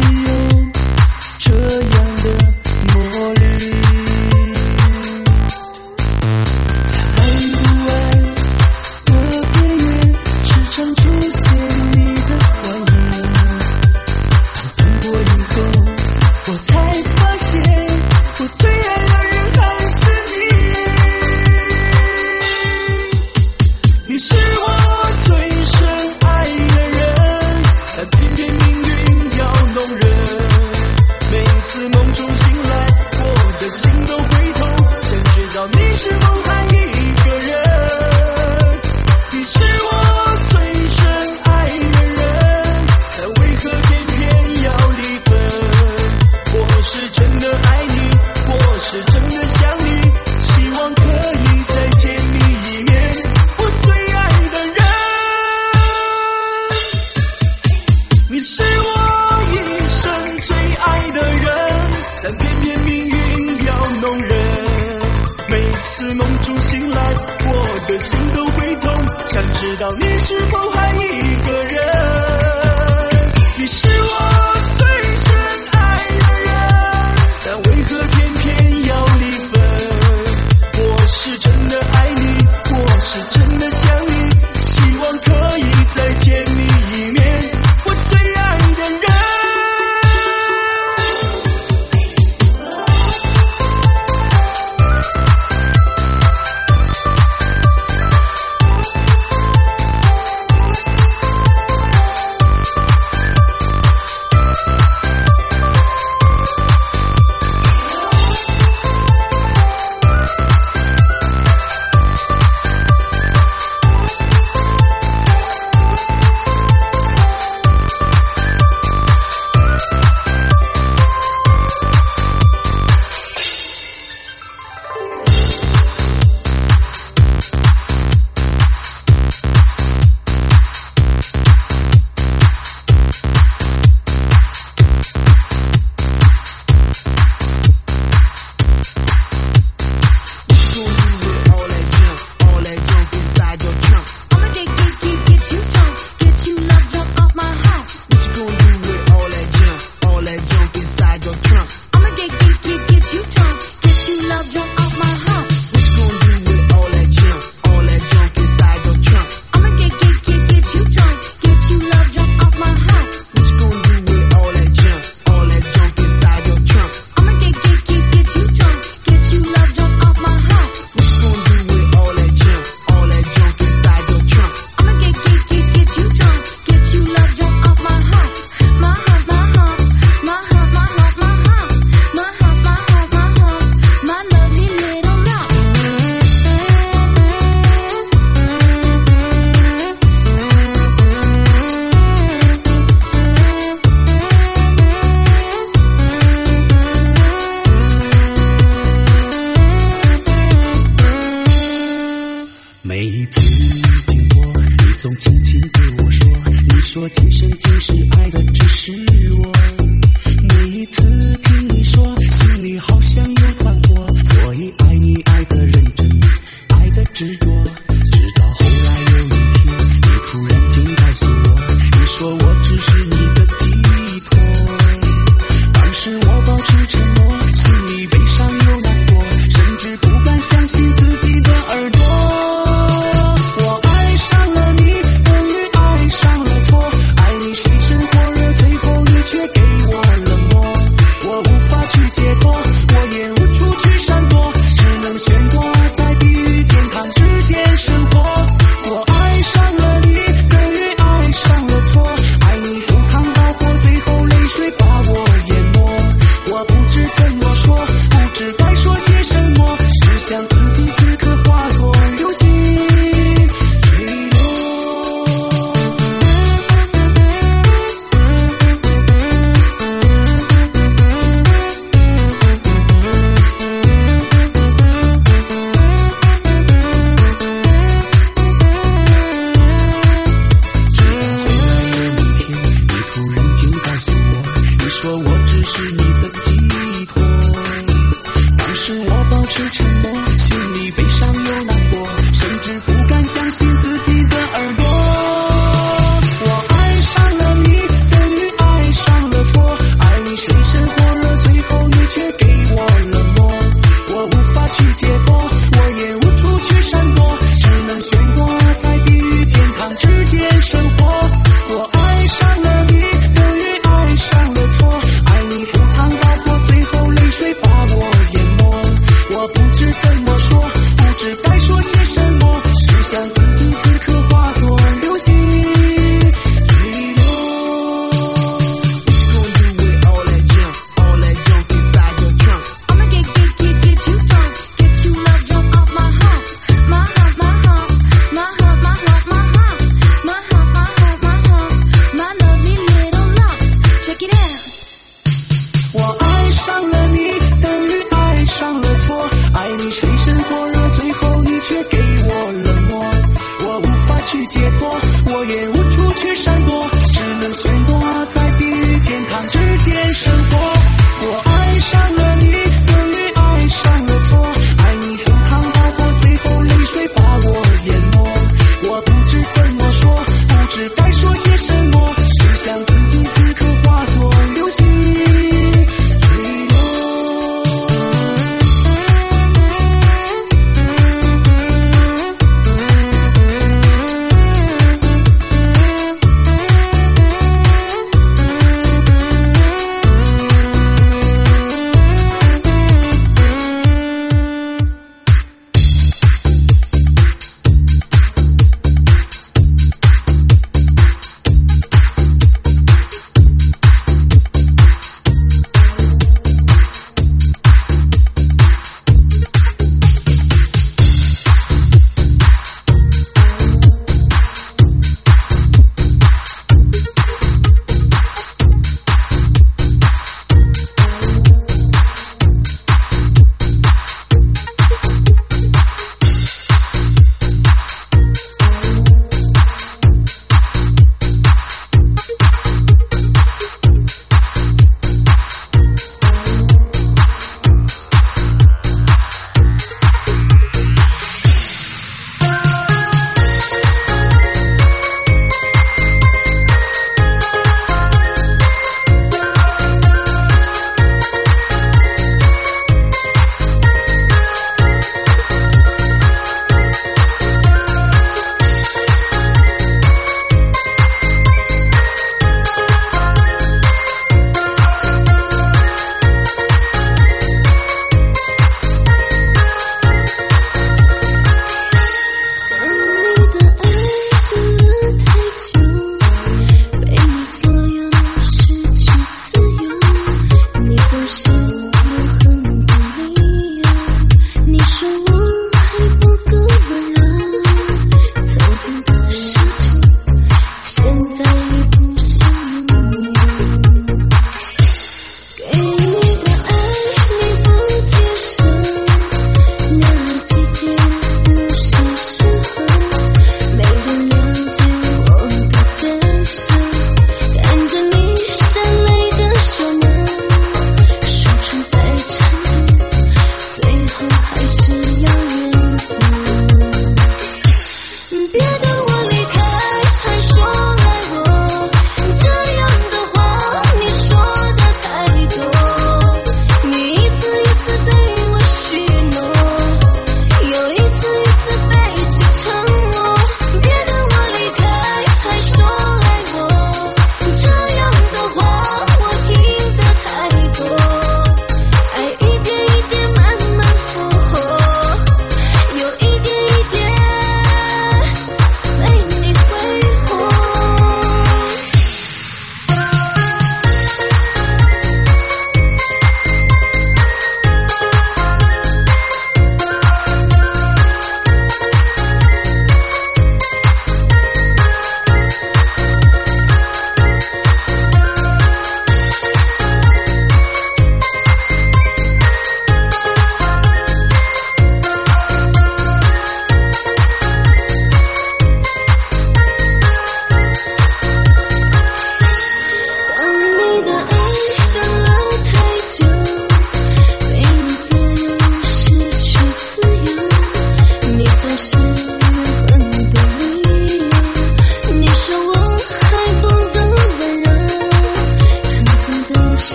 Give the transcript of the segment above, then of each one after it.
爱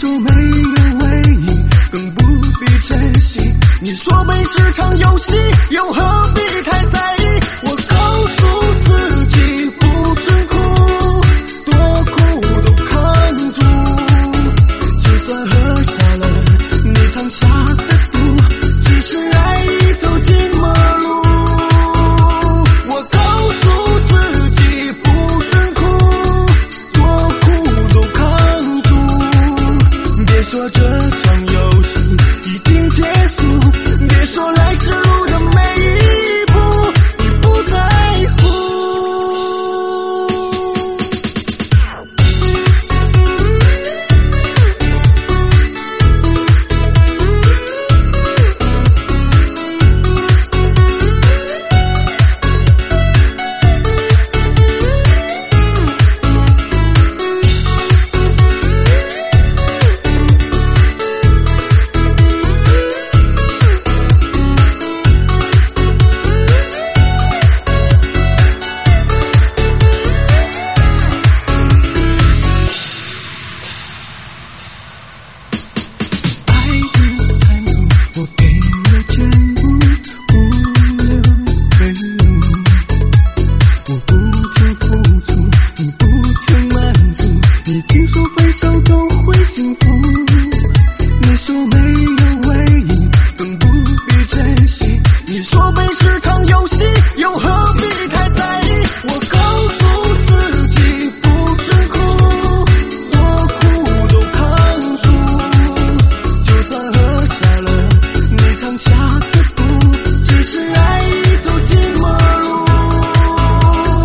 说没有为你，更不必珍惜。你说本是场游戏，又何必太在意？我告诉自己不准哭，多苦都扛住。就算喝下了你藏下的毒，即使爱已走进末路。我告诉自己不准哭，多苦都扛住。别说这场游戏已经结束，别说来时路的每一步你不在乎。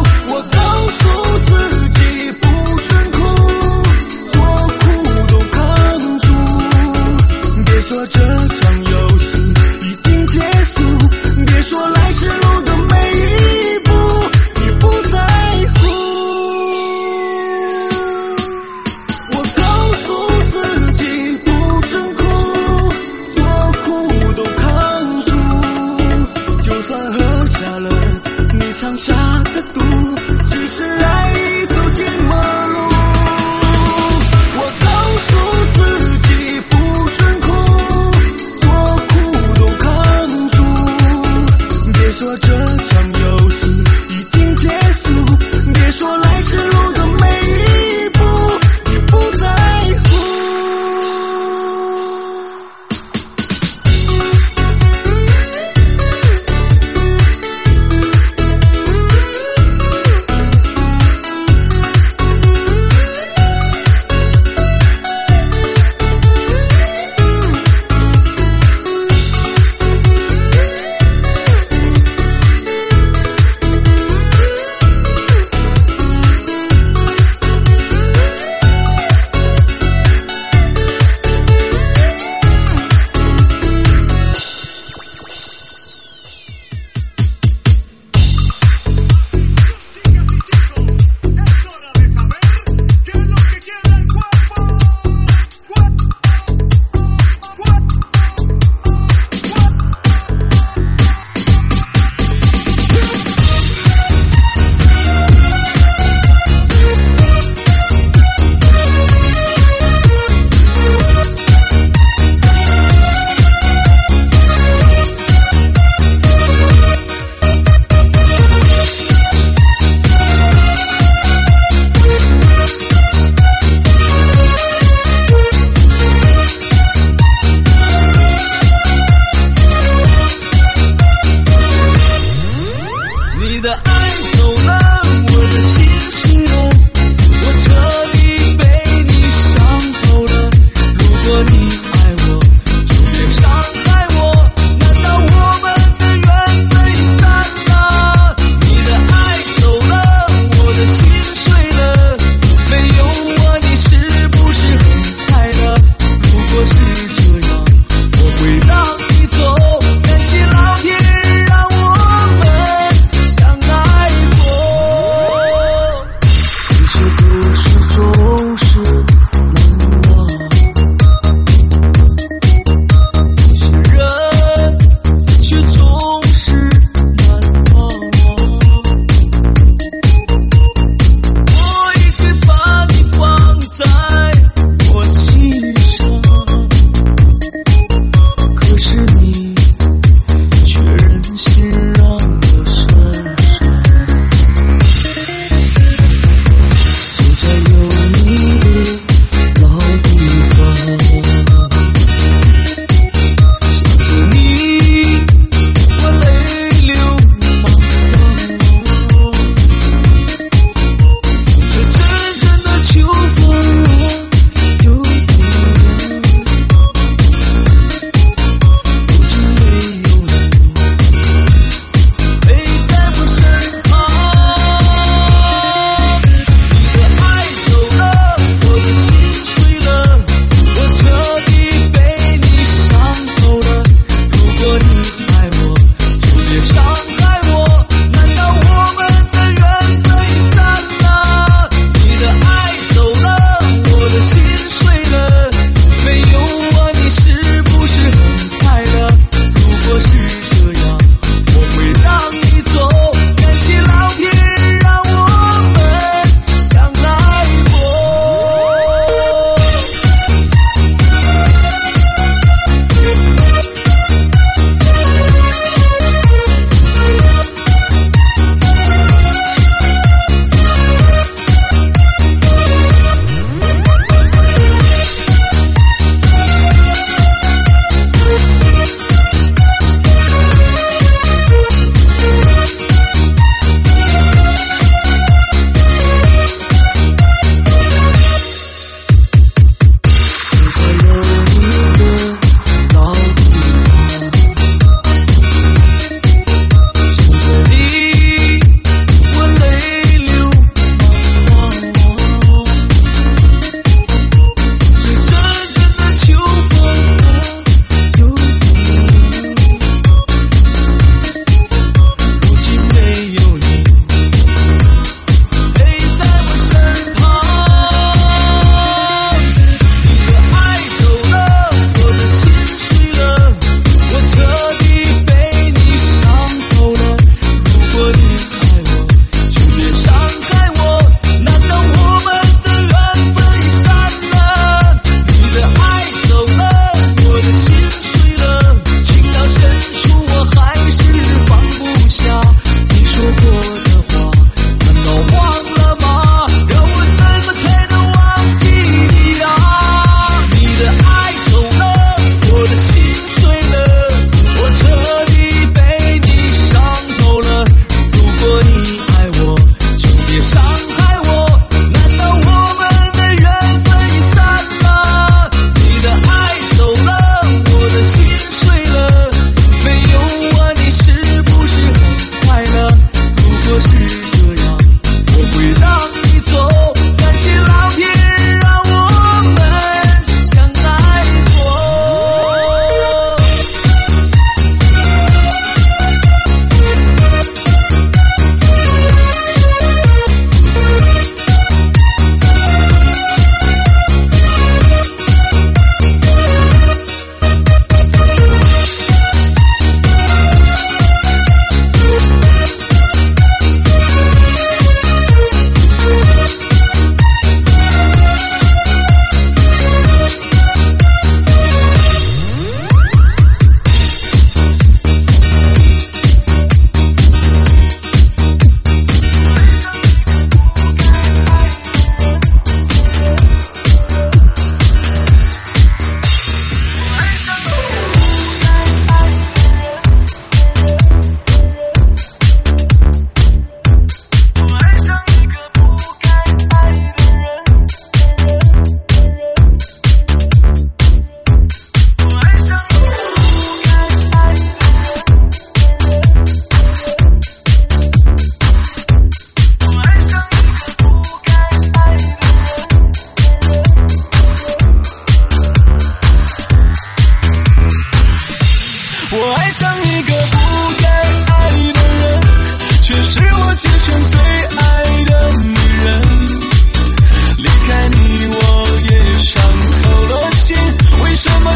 都扛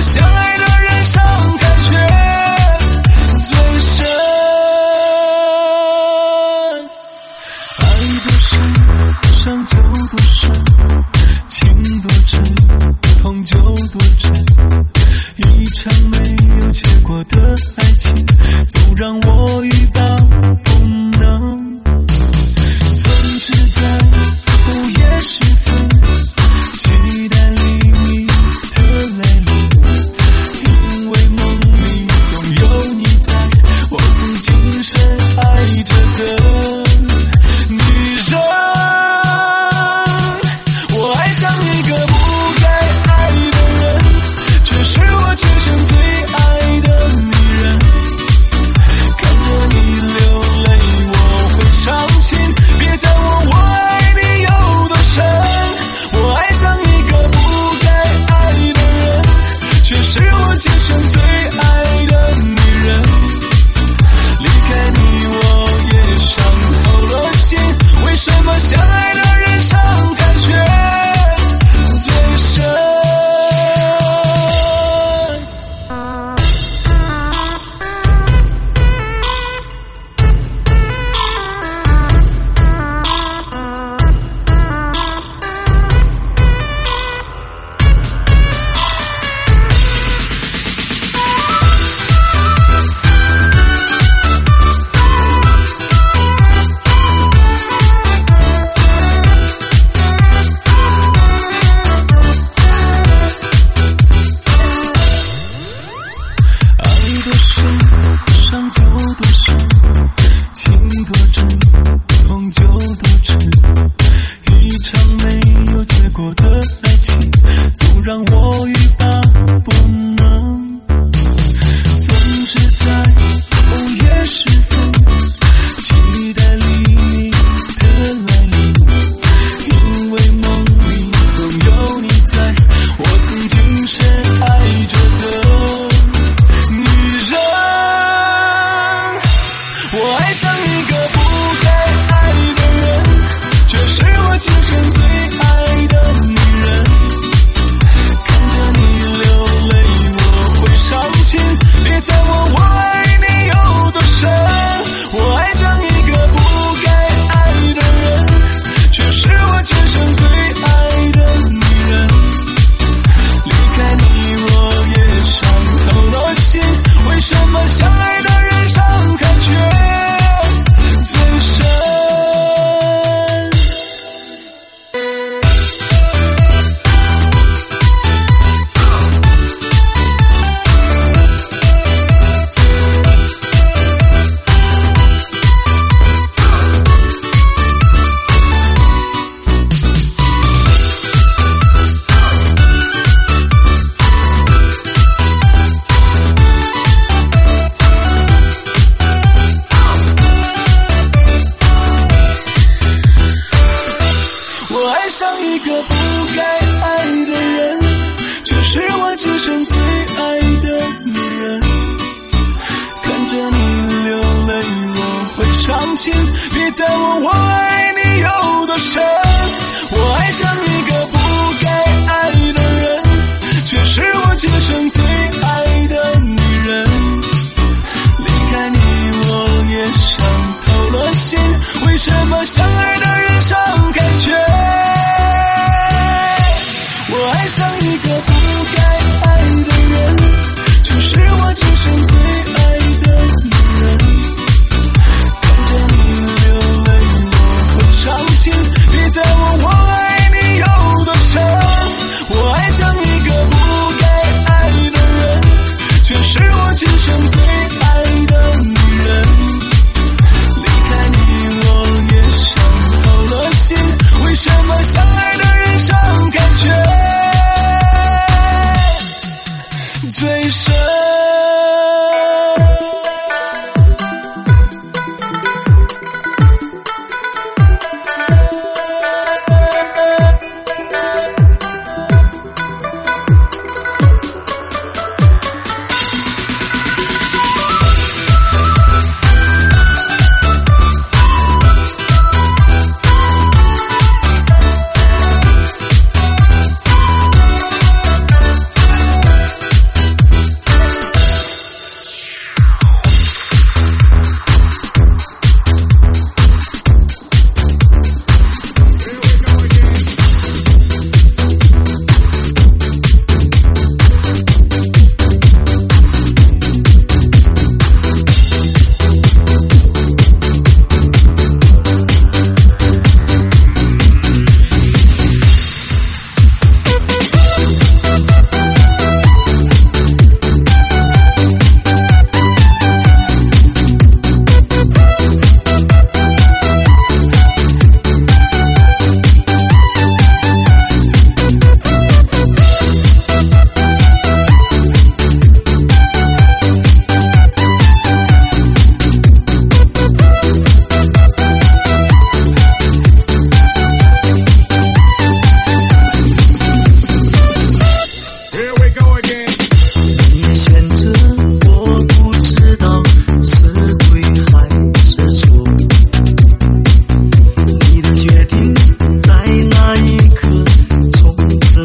相爱的人伤感觉最深？爱多深，伤就多深，情多真，痛就多真。一场没有结果的爱情，总让我欲罢不能。存只在午夜时分，期待黎明的来临，因为梦里总有你在，我曾今生爱着的女人。我爱上一个不该爱的人，却是我今生最爱的女人。看着你流泪我会伤心，别再问我爱你有多深。我爱上一个不该爱的人，却是我今生最爱的女人。离开你我也伤透了心，为什么相爱的人伤感觉最深？伤就多深，情多真，痛就多真。一场没有结果的爱情，总让我欲罢不能。总是在午夜时分，期待黎明的来临，因为梦里总有你在，我曾今生爱着的女人。我爱上一个不该爱的人，却是我今生最爱的女人。看着你流泪我会伤心，别再问我爱你有多深。我爱上一个不该爱的人，却是我今生最爱的女人。离开你我也伤透了心，为什么相爱的人伤感觉最深？我爱上一个不该爱的人，却是我今生最爱的女人。看着你流泪我会伤心，别再问我爱你有多深。我爱上一个不该爱的人，却是我今生最爱的女人。离开你我也伤透了心，为什么相爱的人伤感觉？我爱上一个不该爱的人，却是我今生最爱的女人。看着你流泪我会伤心，别再问我爱你有多深。我爱上一个不该爱的人，却是我今生最爱的女人。离开你我也伤透了心，为什么相爱的人伤感觉最深？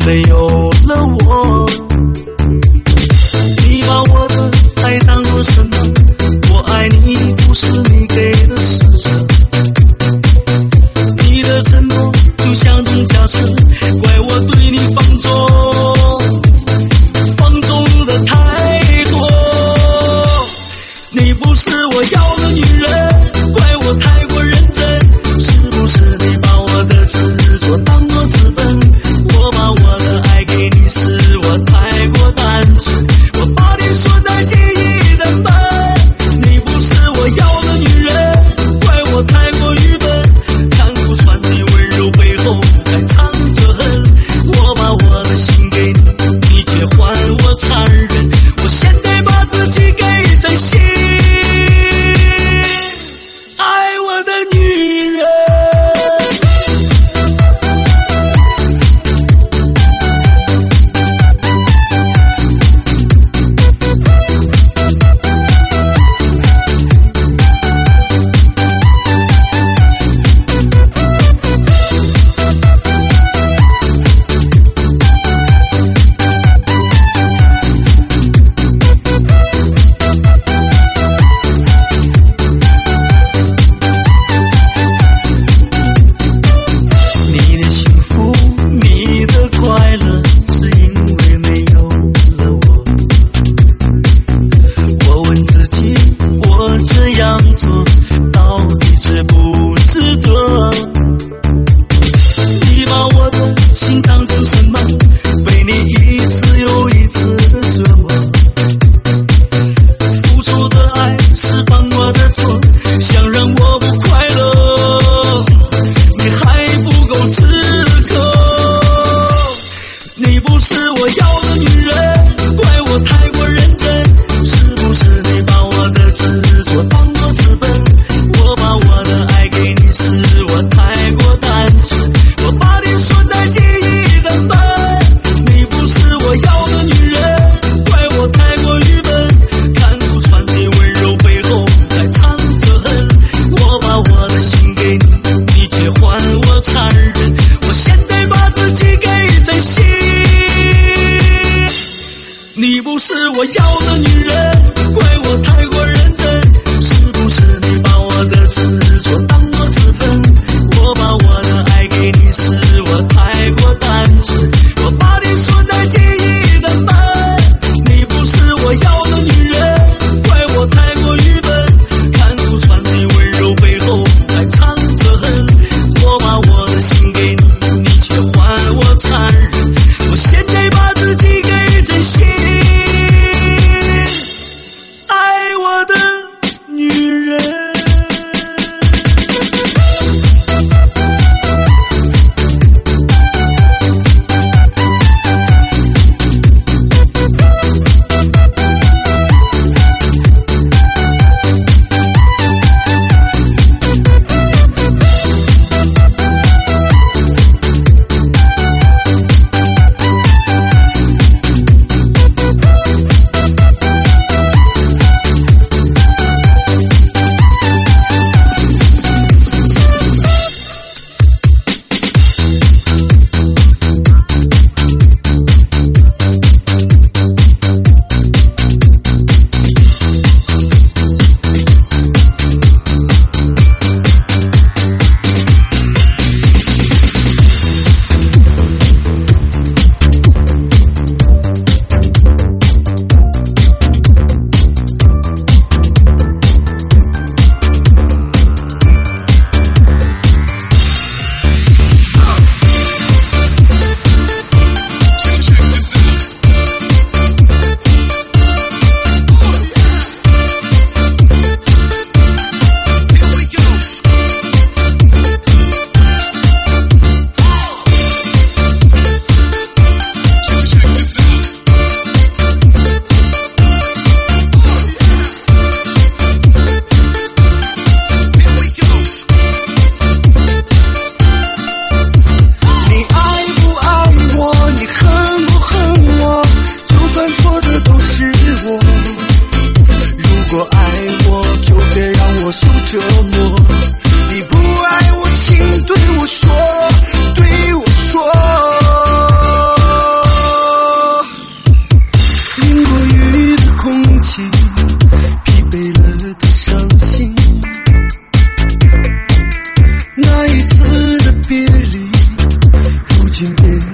没有了我。你把我的爱当作什么？我爱你不是你给的施舍，你的承诺就像种假设，怪我对你放纵的太多。你不是我要的女人，怪我太过认真，是不是你把我的执着当作资本？我把我的爱给你，是我太过单纯，我把你锁在记忆的门。你不是我要的女人，怪我太过愚笨，看不穿你温柔背后还藏着恨。我把我的心给你，你却还我残忍，我现在把自己给珍惜。爱我的女人，你不是我要的女人，怪我太过认真，是不是你把我的执着当作资本？我把我的爱给你，是我太过单纯，我把你锁在记忆的门。你不是我要的女人，怪我太过愚笨，看不穿你温柔背后还藏着恨。我把我的心给你，你却还我残忍，我现在把自己给珍惜。爱我的女人。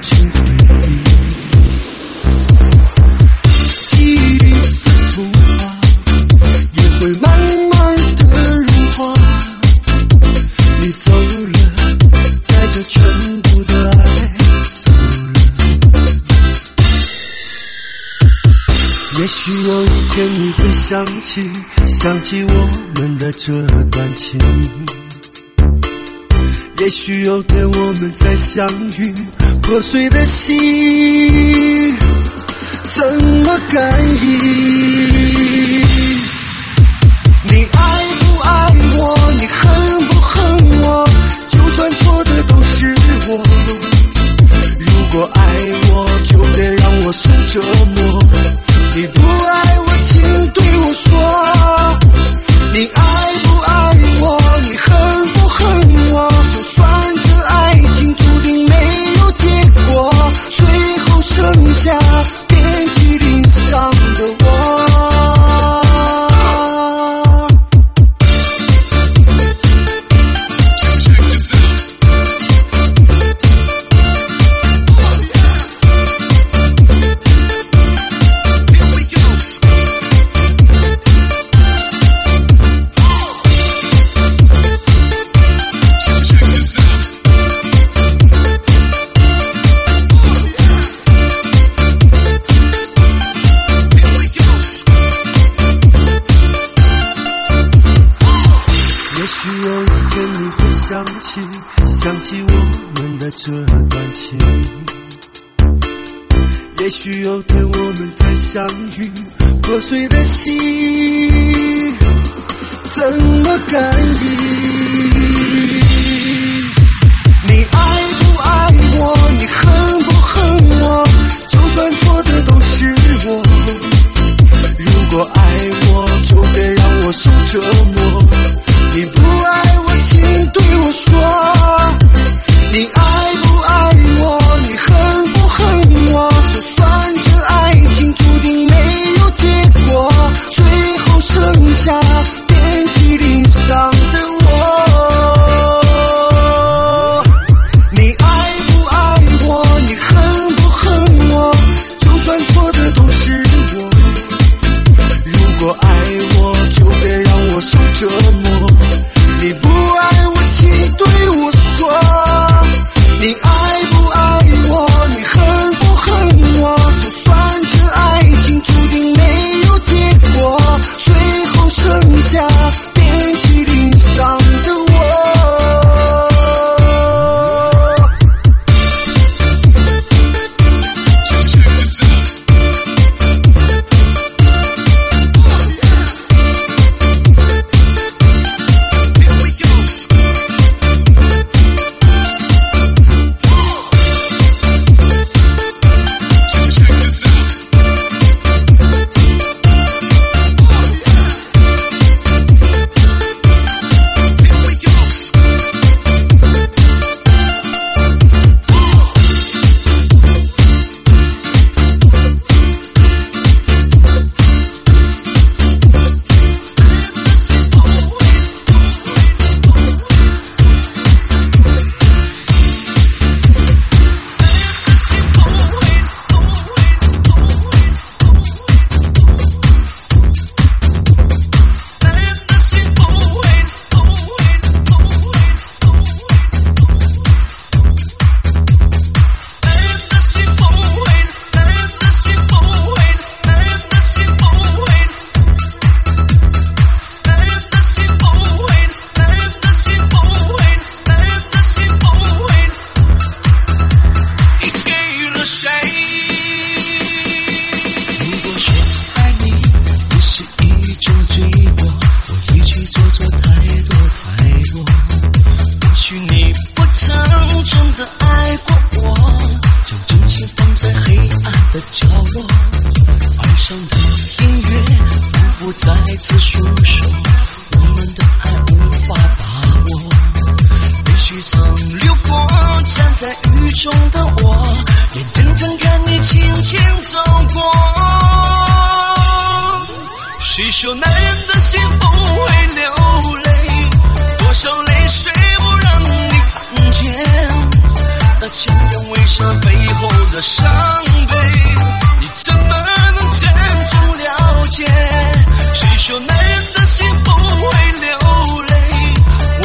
成回忆，记忆里的童话也会慢慢的融化。你走了，带着全部的爱走了。也许有一天你会想起我们的这段情，也许有天我们再相遇，破碎的心怎么感应？你爱不爱我？你恨不恨我？就算错的都是我，如果爱我就别让我受折磨。你不爱我请对我说，你爱不爱我？你恨不恨我？就算这爱情注定没有结果，最后剩下遍体鳞伤的我。想起我们的这段情，也许有天我们再相遇，破碎的心怎么感应？你爱不爱我？你恨不恨我？就算错的都是我，如果爱我就别让我受折磨。你不爱我请对我说，你爱不爱我？你恨不恨我？就算这爱情注定没有结果，最后剩下遍体鳞伤的我。你爱不爱我？你恨不恨我？就算错的都是我，如果爱我就别让我受折磨。你不爱我请对我说，你爱不爱我？你恨不恨我？就算这爱情注定没有结果，最后剩下遍体鳞伤的我。 谁说男人的心不会流泪？多少泪水不让你看见？ 情愿为什么背后的伤悲？你怎么